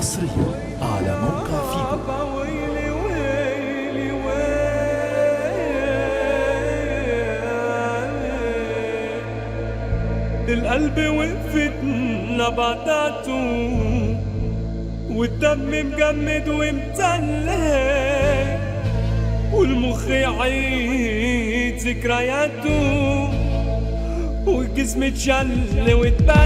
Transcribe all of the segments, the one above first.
حصريا على موقع فيجو. القلب وقفت نبضاته والدم مجمد ومتلج والمخ يعيد ذكرياته والجسم اتشل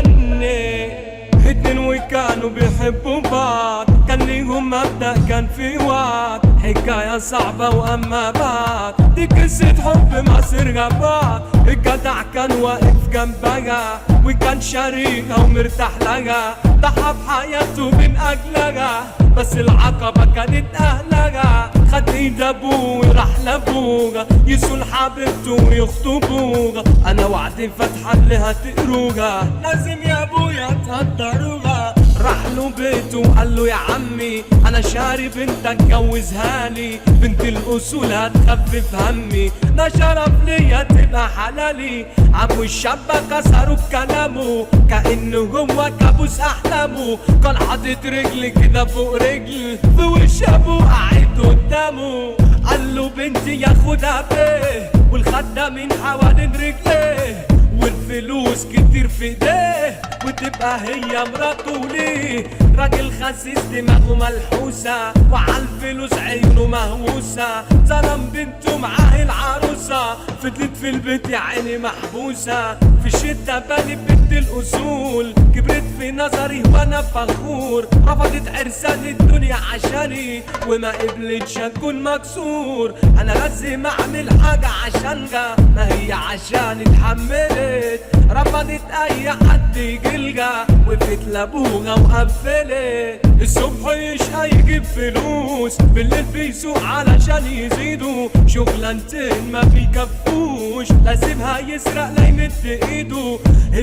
واتبنى. اتنين وكانوا بيحبوا بعض، كان ليهم مبدأ، كان في وعد، حكاية صعبة وأما بعد دي قصة حب مصيرها بعض. الجدع كان واقف جنبها وكان شريكها ومرتاح لها، ضحى بحياته من أجلها، بس العقبة كانت أهلها. خد ايد ابوه وراح لابوها يسول حبيبته ويخطبوها. انا وعدي فاتحة اللي هتقروها، لازم يا ابويا تقدروها. راح له بيته وقال له يا عمي انا شاري بنت اتجوزها لي، بنت الاصول هتخفف همي، ده شرف ليا تبقى حلالي. عمو الشابة كسروا بكلامه كأنه هو كابوس احلامه، كان حاطط رجل كده فوق رجل في وش ابوه قاعد قدامه. قال له بنتي ياخدها بيه والخدة من حوالين رجليه والفلوس كتير في ايديه وتبقى هي مراته ليه. راجل خسيس دماغه ملحوسة وعالفلوس عينه مهووسة، ظلم بنته معاه العروسة فضلت في البيت يا عيني محبوسة. في الشتا بالي بنت الأصول كبرت في نظري وانا فخور، رفضت عرسان الدنيا عشاني وما قبلتش اكون مكسور. انا لازم اعمل حاجة عشانها، ما هي عشان اتحملت، رفضت اي حد يجيلها وقفت لابوها وقفلت. الصبح يشقى يجيب فلوس، بالليل بيسوق علشان يزيدوا، شغلانتين ما بيكفوش، لازمها يسرق لا يمد ايده.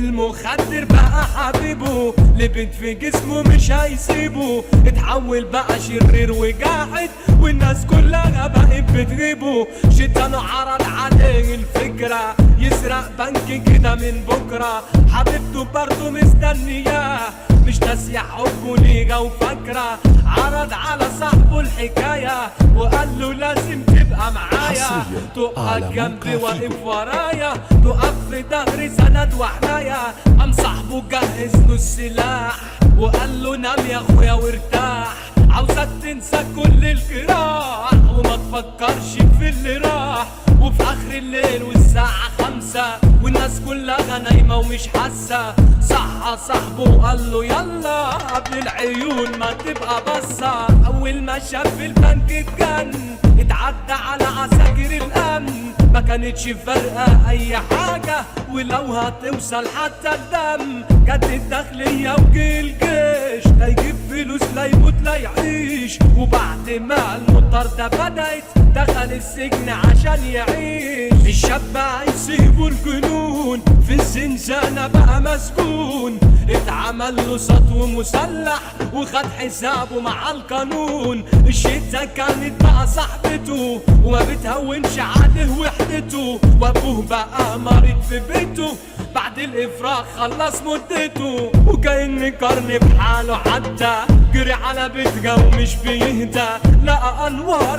المخدر بقى حبيبه، لبنت في جسمه مش هيسيبه، اتحول بقى شرير وجاحد والناس كلها بقت بتغيبه. شيطانه عرض عليه الفكرة يسرق بنك كده من بكرة، حبيبته برضه مستنياه مش ناسية حبه ليها وفاكرة. عرض على صاحبه الحكاية وقال له لازم تبقى معايا، تقف جنبي واقف ورايا، تقف في ظهري سند وحماية. قام صاحبه جهز له السلاح وقال له نام يا اخويا وارتاح، عاوزك تنسى كل الجراح وما تفكرش في اللي راح. وفي اخر الليل والساعة 5 والناس كلها نايمة ومش حاسة، صحى صاحبه وقال له يلا قبل العيون ما تبقى بصة. اول ما شاف البنك اتجن، اتعدى على عساكر الامن، ما كانتش فارقة اي حاجة ولو هتوصل حتى الدم. كانت الداخلية وجه الجيش، لا يجيب فلوس لا يموت لا يعيش. وبعد ما المطاردة بدأت دخل السجن عشان يعيش. الشاب هيسيبوا الجنون في الزنزانة بقى مسجون، اتعمل له سطو مسلح وخد حسابه مع القانون. الشتا كانت بقى صاحبته وما بتهونش عليه وحدته، وابوه بقى مريض في بيته بعد الافراغ خلص مدته. وكأن قرن بحاله حتى جري على بيتها ومش بيهدى، لقى انوار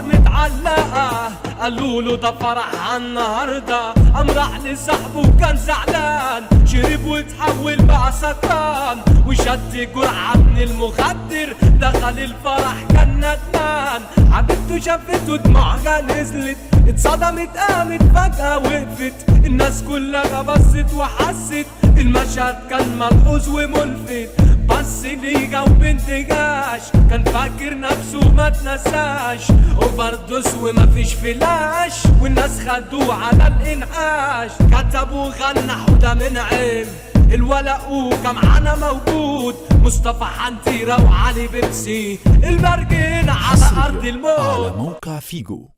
متعلقة قالوا له ده فرح النهارده. قام راح لصاحبه وكان زعلان، شرب واتحول بقى سكران وشد جرعة من المخدر، دخل الفرح كان ندمان. حبيبته شافته دموعها نزلت، اتصدمت قامت فجأة وقفت، الناس كلها بصت وحست المشهد كان ملحوظ وملفت. بص ليها وبنتجاش، كان فاكر نفسه ما اتنساش، اوفردوس ومفيش فلاش والناس خدوه على الانعاش. كتب وغنى حوده من عين الولق وكمعانا موجود، مصطفى حنتيرة وعلي بيبسي، المرجين على ارض الموت. على موقع فيجو.